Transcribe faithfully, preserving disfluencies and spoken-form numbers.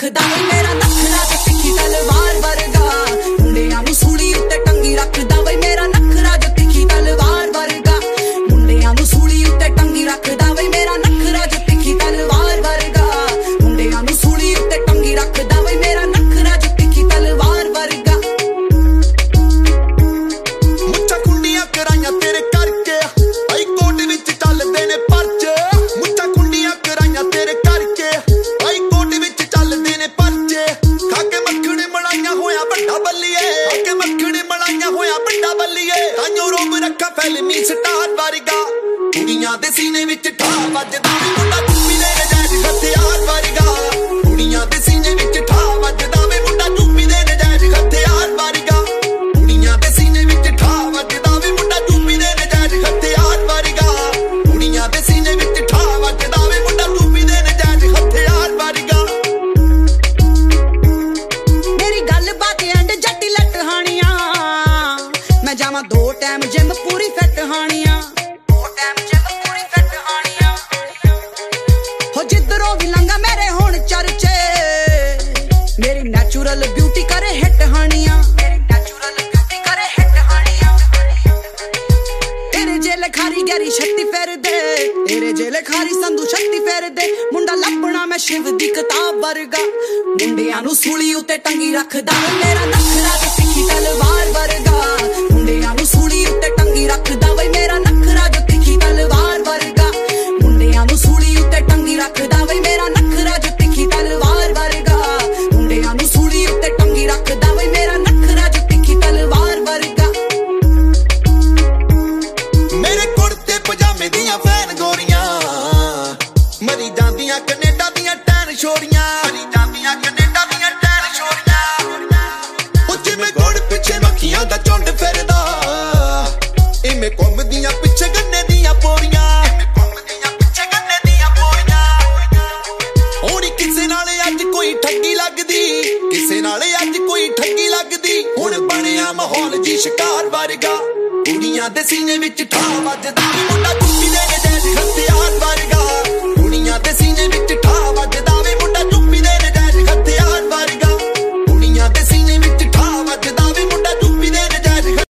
रखदा वे मेरा नखरा जो तिखी तलवार वर्गा मुंडियां नूं सूली उत्ते टंगी रखदा वे मेरा नखरा जो तिखी तलवार वर्गा मुंडियां नूं सूली उत्ते टंगी रखदा वे मेरा नखरा जो तिखी तलवार वर्गा मुंडियां नूं सूली उत्ते टंगी रखदा वे मेरा नखरा जो तिखी तलवार वर्गा मुच्छां कुंडियां कराइयां तेरे करके आई कोट विच चलदे ने परचे मुच्छां कुंडियां कराइयां तेरे करके आई कोट विच चलदे ने परचे खाके मक्खणे मलाइयां होया बड्डा बल्लीए खाके मक्खणे मलाइयां होया बड्डा बल्लीए ताइयों रोब रखा फिल्मी स्टार वर्गा कुड़ियां दे सीने विच ठा वजदा वे मुंडा चुम्मी दे नजायज हथियार वर्गा कुड़ियां दे सीने विच ठा वजदा वे मुंडा चुम्मी दे नजायज हथियार वर्गा कुड़ियां दे सीने विच ठा वजदा वे मुंडा चुम्मी दे नजायज हथियार वर्गा कुड़ियां दे सीने विच ठा वजदा वे मुंडा चुम्मी दे नजायज हथियार वर्गा मेरी गल बात एंड जट्टी लट हानियां मैं जावां दो टाइम जिम पूरी फिट हानियां दो टाइम जिम पूरी फिट हानियां हो जिधरों भी लंघा मेरे हुण चर्चे मेरी नेचुरल ब्यूटी करे हिट हानियां मेरी नेचुरल ब्यूटी करे हिट हानियां तेरे जेल खारी गहरी छत्ती फेर दे तेरे जेल खारी संधू छत्ती फेर दे मुंडा लभना मैं शिव दी किताब वर्गा मुंडियां नूं सूली उत्ते टंगी रखदा वे मेरा नखरा जो तिखी तलवार वर्गा मुंडियां नूं सूली उत्ते टंगी रखदा वे मेरा नखरा जो तिखी तलवार वर्गा मुंडियां नूं सूली उत्ते टंगी रखदा वे मेरा नखरा जो तिखी तलवार वर्गा मुंडियां नूं सूली उत्ते टंगी रखदा वे मेरा नखरा जो तिखी तलवार वर्गा मेरे कुर्ते पजामे दियां फैन गोरियां मरी जांदियां कनेडा दियां टैन छोरियां मरी जांदियां कनेडा दियां टैन छोरियां ओ जिवें घोड़ पिछे मक्खियां दा झुंड फिरदा इवें घुमदियां पिछे गन्ने दियां पोरियां इवें घुमदियां पिछे गन्ने दियां पोरियां हुण किसे नाल अज कोई ठगी लगदी किसे नाल अज कोई ठगी लगदी हुण बनिया माहौल जी शिकार वर्गा कुड़ियां दे सीने विच ठा वजदा वे मुंडा